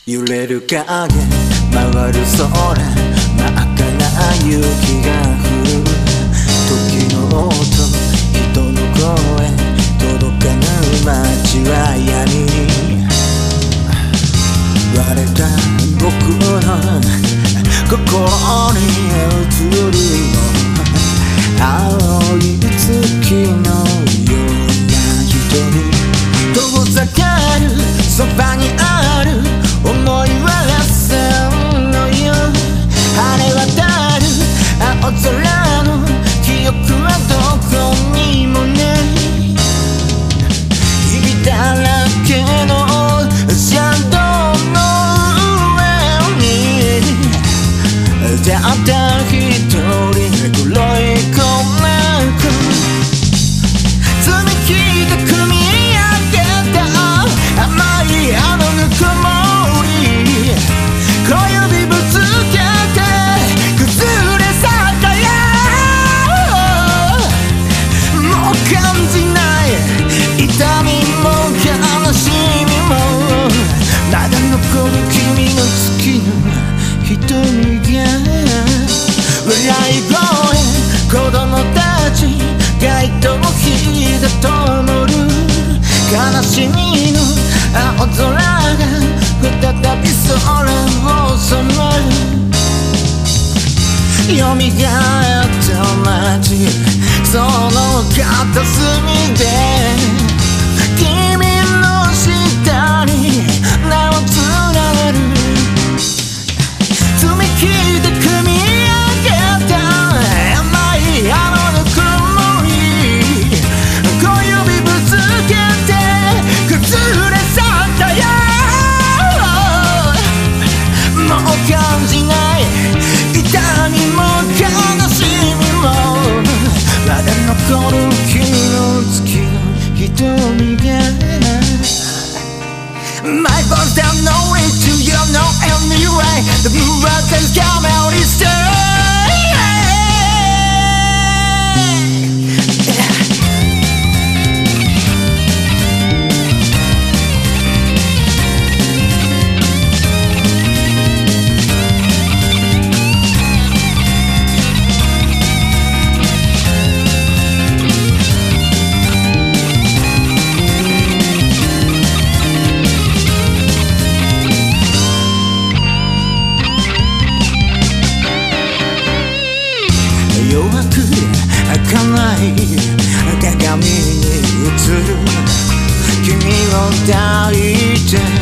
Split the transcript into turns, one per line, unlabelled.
揺れる影、回る空、真っ赤な雪が降る。時の音、人の声、届かぬ街は闇に割れた僕の心に映る青い月のような瞳、遠ざかるそばにある思いは線のよう、晴れ渡る青空の記憶はどこにもない。ひびだらけの車道の上にたった一人黒い粉く積み木で組み上げた甘いあのぬくもり、小指ぶつけて崩れ去ったよ。もう感じない痛みも悲しみも、まだ残る君の月の瞳が笑い声、子供たち街灯火で灯る悲しみの青空が再び空を染める。蘇った街、その片隅で君の下に名を連ねる。積み木で組み上げた甘いあのぬくもり、小指ぶつけて崩れ去ったよ。もう感じない痛みも悲しみも、まだ残る君の月の瞳がMy bones down, no way to you, no anyway. The blue rockets come out, it's time. 弱く儚い鏡に映る君を抱いて